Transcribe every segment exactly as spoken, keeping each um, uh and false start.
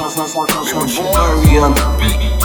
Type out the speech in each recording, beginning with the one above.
Murray on the beat.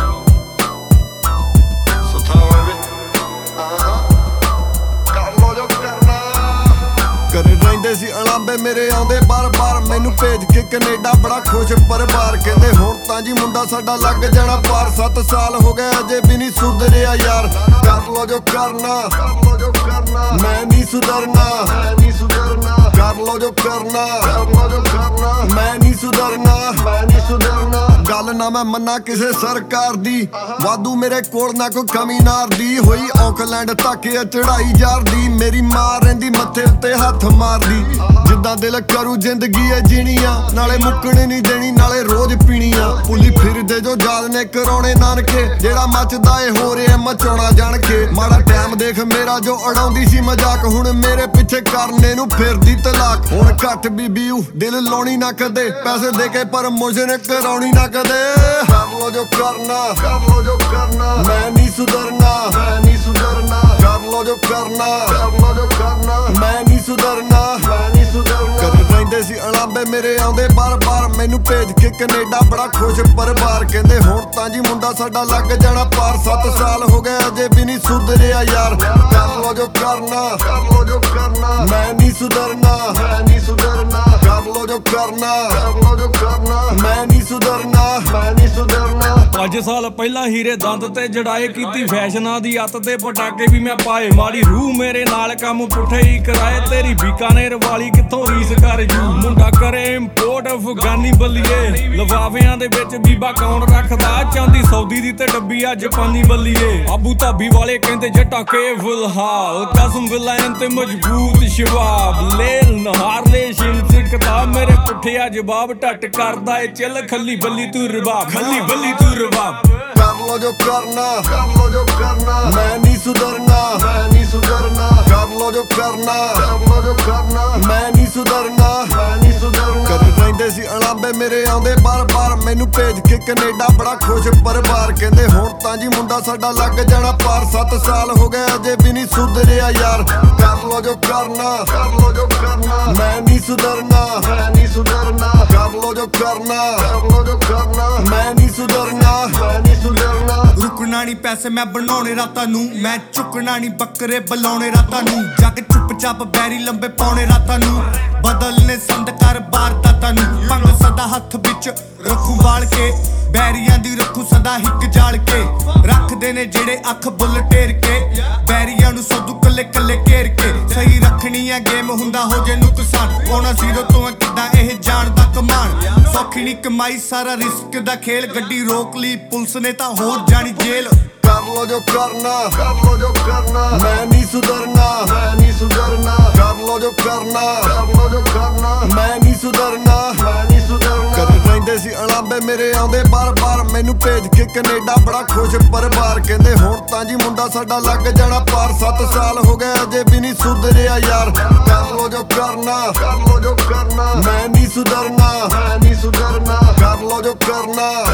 ਘਰੇ ਰਹਿੰਦੇ ਸੀ ਅਲਾਂਬੇ ਮੇਰੇ ਆਉਂਦੇ ਬਾਰ-ਬਾਰ ਮੈਨੂੰ ਭੇਜ ਕੇ ਕੈਨੇਡਾ ਬੜਾ ਖੁਸ਼ ਪਰਿਵਾਰ ਕਹਿੰਦੇ ਹੁਣ ਤਾਂ ਜੀ ਮੁੰਡਾ ਸਾਡਾ ਲੱਗ ਜਾਣਾ ਪਾਰ ਸੱਤ ਸਾਲ ਹੋ ਗਏ ਅਜੇ ਵੀ ਨਹੀਂ ਸੁਧਰਿਆ ਯਾਰ ਕਰ ਲੋ ਜੋ ਕਰਨਾ ਕਰ ਲੋ ਜੋ ਕਰਨਾ ਮੈਂ ਨਹੀਂ ਸੁਧਰਨਾ ਮੈਂ ਨਹੀਂ ਸੁਧਰਨਾ ਕਰ ਲੋ ਜੋ ਕਰਨਾ ਕਰ ਲੋ ਜੋ ਕਰਨਾ ਮੈਂ ਨਹੀਂ ਸੁਧਰਨਾ ਮੈਂ ਨਹੀਂ ਸੁਧਰਨਾ ਗੱਲ ਨਾ ਮੈਂ ਮੰਨਾ ਕਿਸੇ ਸਰਕਾਰ ਦੀ ਵਾਧੂ ਮੇਰੇ ਕੋਲ ਨਾ ਕੋਈ ਕਮੀ ਨਾਰਦੀ ਹੋਈ ਔਕਲੈਂਡ ਤੱਕ ਇਹ ਚੜਾਈ ਜਾਰਦੀ ਮੇਰੀ ਮਾਂ ਰਹਿੰਦੀ ਮੱਥੇ ਉੱਤੇ ਹੱਥ ਮਾਰਦੀ ਜਿੱਦਾਂ ਦਿਲ ਕਰੂ ਜ਼ਿੰਦਗੀ ਏ ਜੀਣੀ ਆ ਨਾਲੇ ਮੁੱਕਣੇ ਨਹੀਂ ਦੇਣੀ ਨਾਲੇ ਰੋਜ਼ ਪੀਣੀ ਆ ਪੁਲੀ ਫਿਰਦੇ ਜੋ ਯਾਦ ਨੇ ਕਰਾਉਣੇ ਨਾਨਕੇ ਜਿਹੜਾ ਮੱਚਦਾ ਏ ਹੋ ਰਿਹਾ ਮਚਾਉਣਾ ਜਾਣ ਕੇ ਮਾੜਾ ਟਾਈਮ ਦੇਖ ਮੇਰਾ ਜੋ ਅੜਾਉਂਦੀ ਸੀ ਮਜ਼ਾਕ ਹੁਣ ਮੇਰੇ ਪਿੱਛੇ ਕਰਨੇ ਨੂੰ ਫਿਰਦੀ ਤਲਾਕ ਹੁਣ ਘੱਟ ਬੀਬੀਊ ਦਿਲ ਲਾਉਣੀ ਨਾ ਕਦੇ ਪੈਸੇ ਦੇ ਕੇ ਪ੍ਰਮੋਸ਼ਨ ਕਰਾਉਣੀ ਨਾ ਕਦੇ ਕਰ ਲੋ ਜੋ ਕਰਨਾ ਕਰ ਲੋ ਜੋ ਕਰਨਾ ਮੈਂ ਨਹੀਂ ਸੁਧਰਨਾ ਮੈਂ ਨਹੀਂ ਸੁਧਰਨਾ ਕਰ ਲੋ ਜੋ ਕਰਨਾ ਕਰ ਲੋ ਜੋ ਕਰਨਾ ਮੈਂ ਨਹੀਂ ਸੁਧਰਨਾ ਮੈਂ ਨਹੀਂ ਸੁਧਰਨਾ ਘਰੇ ਰਹਿੰਦੇ ਸੀ ਅਲਾਂਬੇ ਮੇਰੇ ਆਉਂਦੇ ਬਾਰ-ਬਾਰ ਮੈਨੂੰ ਭੇਜ ਕੇ ਕੈਨੇਡਾ ਬੜਾ ਖੁਸ਼ ਪਰਿਵਾਰ ਕਹਿੰਦੇ ਹੁਣ ਤਾਂ ਜੀ ਮੁੰਡਾ ਸਾਡਾ ਲੱਗ ਜਾਣਾ ਪਾਰ ਸੱਤ ਸਾਲ ਹੋ ਗਏ ਅਜੇ ਵੀ ਨਹੀਂ ਸੁਧਰਿਆ ਯਾਰ ਕਰ ਲੋ ਜੋ ਕਰਨਾ ਕਰ ਲੋ ਜੋ ਕਰਨਾ ਮੈਂ ਨਹੀਂ ਸੁਧਰਨਾ ਮੈਂ ਨਹੀਂ ਸੁਧਰਨਾ ਕਰ ਲੋ ਜੋ ਕਰਨਾ ਕਰ ਲੋ ਜੋ ਕਰਨਾ ਮੈਂ ਨਹੀਂ ਸੁਧਰਨਾ ਮੈਂ ਨਹੀਂ ਸੁਧਰਨਾ ਪੰਜ ਸਾਲ ਪਹਿਲਾਂ ਹੀਰੇ ਦੰਦ ਤੇ ਜੜਾਏ ਕੀਤੀ ਫੈਸ਼ਨਾਂ ਦੀ ਅੱਤ ਤੇ ਪਟਾਕੇ ਵੀ ਮੈਂ ਪਾਏ ਮਾੜੀ ਰੂਹ ਮੇਰੇ ਨਾਲ ਕੰਮ ਪੁੱਠੇ ਹੀ ਕਰਾਏ ਤੇਰੀ ਬੀਕਾਨੇਰ ਵਾਲੀ ਕਿੱਥੋਂ ਰੀਸ ਕਰ ਜੂ ਮੁੰਡਾ ਕਰੇ ਇੰਪੋਰਟ ਅਫਗਾਨੀ ਬੱਲੀਏ ਲਵਾਵਿਆਂ ਦੇ ਵਿੱਚ ਬੀਬਾ ਕੌਣ ਰੱਖਦਾ ਚਾਂਦੀ ਸੌਦੀ ਦੀ ਤੇ ਡੱਬੀ ਆ ਜਾਪਾਨੀ ਬੱਲੀਏ ਆਬੂ ਧਾਬੀ ਵਾਲੇ ਕਹਿੰਦੇ ਜੱਟਾਂ ਕੇ ਫਿਲਹਾਲ ਕਸਮ ਵਿਲਾਇਨ ਤੇ ਮਜ਼ਬੂਤ ਸ਼ਵਾਬ ਲੇਲ ਨਹਾਰ ਲੈ ਸ਼ਿਨ ਸਿੱਕਦਾ ਮੇਰੇ ਪੁੱਠਿਆ ਜਵਾਬ ਟੱਟ ਕਰਦਾ ਏ ਚੱਲ ਖੱਲੀ ਬੱਲੀ ਤੂੰ ਰਬਾਬ ਖੱਲੀ ਬੱਲੀ ਤੂੰ ਰਬਾਬ ਕਰ ਲੋ ਜੋ ਕਰਨਾ ਕਰ ਲੋ ਜੋ ਕਰਨਾ ਮੈਂ ਨਹੀਂ ਸੁਧਰਨਾ ਮੈਂ ਨਹੀਂ ਸੁਧਰਨਾ ਕਰ ਲੋ ਜੋ ਕਰਨਾ ਕਰ ਲੋ ਜੋ ਕਰਨਾ ਮੈਂ ਨਹੀਂ ਸੁਧਰਨਾ ਮੈਂ ਨਹੀਂ ਸੁਧਰਨਾ ਘਰੇ ਰਹਿੰਦੇ ਸੀ ਅਲਾਂਬੇ ਮੇਰੇ ਆਉਂਦੇ ਬਾਰ-ਬਾਰ ਮੈਨੂੰ ਭੇਜ ਕੇ ਕੈਨੇਡਾ ਬੜਾ ਖੁਸ਼ ਪਰਿਵਾਰ ਕਹਿੰਦੇ ਹੁਣ ਤਾਂ ਜੀ ਮੁੰਡਾ ਸਾਡਾ ਲੱਗ ਜਾਣਾ ਪਾਰ ਸੱਤ ਸਾਲ ਹੋ ਗਏ ਅਜੇ ਵੀ ਨਹੀਂ ਸੁਧਰਿਆ ਯਾਰ ਕਰ ਲੋ ਜੋ ਕਰਨਾ ਕਰ ਲੋ ਜੋ ਕਰਨਾ ਮੈਂ ਨਹੀਂ ਸੁਧਰਨਾ ਮੈਂ ਨਹੀਂ ਸੁਧਰਨਾ ਕਰ ਲੋ ਜੋ ਕਰਨਾ ਕਰ ਲੋ ਜੋ ਕਰਨਾ ਮੈਂ ਨਹੀਂ ਸੁਧਰਨਾ ਮੈਂ ਨਹੀਂ ਸੁਧਰਨਾ ਰੁਕਣਾ ਨਹੀਂ ਪੈਸੇ ਮੈਂ ਬਣਾਉਣੇ ਰਾਤਾਂ ਨੂੰ ਮੈਂ ਚੁੱਕਣਾ ਨਹੀਂ ਬੱਕਰੇ ਬੁਲਾਉਣੇ ਰਾਤਾਂ ਨੂੰ ਜੱਗ ਚੁੱਪ ਚਾਪ ਬੈਰੀ ਲੰਬੇ ਪਾਉਣੇ ਰਾਤਾਂ ਨੂੰ ਬਦਲਨੇ ਸੰਦ ਕਰ ਬਾਰ ਤਾਤਾਂ ਨੂੰ ਭੰਗ ਸਦਾ ਹੱਥ ਵਿੱਚ ਰੱਖੂ ਵਾਲ ਕੇ ਬੈਰੀਆਂ ਦੀ ਰੱਖੂ ਸਦਾ ਹਿੱਕ ਜਾਲ ਕੇ ਰੱਖਦੇ ਨੇ ਜਿਹੜੇ ਅੱਖ ਬੁੱਲ ਟੇਰ ਕੇ ਬੈਰੀਆਂ ਨੂੰ ਸੋਧੂ ਕੱਲੇ ਕੱਲੇ ਘੇਰ ਕੇ ਸਹੀ ਰੱਖਣੀ ਆ ਗੇਮ ਹੁੰਦਾ ਹੋ ਜੇ ਨੁਕਸਾਨ ਪਾਉਣਾ ਜ਼ੀਰੋ ਤੋਂ ਕਿੱਦਾਂ ਇਹ ਜਾਣ ਦਾ ਕਮਾਨ ਸੌਖੀ ਨਹੀਂ ਕਮਾਈ ਸਾਰਾ ਰਿਸਕ ਦਾ ਖੇਲ ਗੱਡੀ ਰੋਕ ਲਈ ਪੁਲਿਸ ਨੇ ਤਾਂ ਹੋ ਜਾਣੀ ਜੇਲ੍ਹ ਕਰ ਲੋ ਜੋ ਕਰਨਾ ਕਰ ਲੋ ਜੋ ਕਰਨਾ ਮੈਂ ਨਹੀਂ ਸੁਧਰਨਾ ਮੈਂ ਨਹੀਂ ਸੁਧਰਨਾ ਕਰ ਲੋ ਜੋ ਕਰਨਾ ਕਰ ਲੋ ਜੋ ਕਰਨਾ ਮੈਂ ਨਹੀਂ ਸੁਧਰਨਾ ਮੈਂ ਨਹੀਂ ਸੁਧਰਨਾ ਘਰੇ ਰਹਿੰਦੇ ਸੀ ਅਲਾਂਬੇ ਮੇਰੇ ਆਉਂਦੇ ਬਾਰ-ਬਾਰ ਮੈਨੂੰ ਭੇਜ ਕੇ ਕੈਨੇਡਾ ਬੜਾ ਖੁਸ਼ ਪਰਿਵਾਰ ਕਹਿੰਦੇ ਹੁਣ ਤਾਂ ਜੀ ਮੁੰਡਾ ਸਾਡਾ ਲੱਗ ਜਾਣਾ ਪਾਰ ਸੱਤ ਸਾਲ ਹੋ ਗਏ ਅਜੇ ਵੀ ਨਹੀਂ ਸੁਧਰਿਆ ਯਾਰ ਕਰ ਲੋ ਜੋ ਕਰਨਾ ਕਰ ਲੋ ਜੋ ਕਰਨਾ ਮੈਂ ਨਹੀਂ ਸੁਧਰਨਾ ਮੈਂ ਨਹੀਂ ਸੁਧਰਨਾ ਕਰ ਲੋ ਜੋ ਕਰਨਾ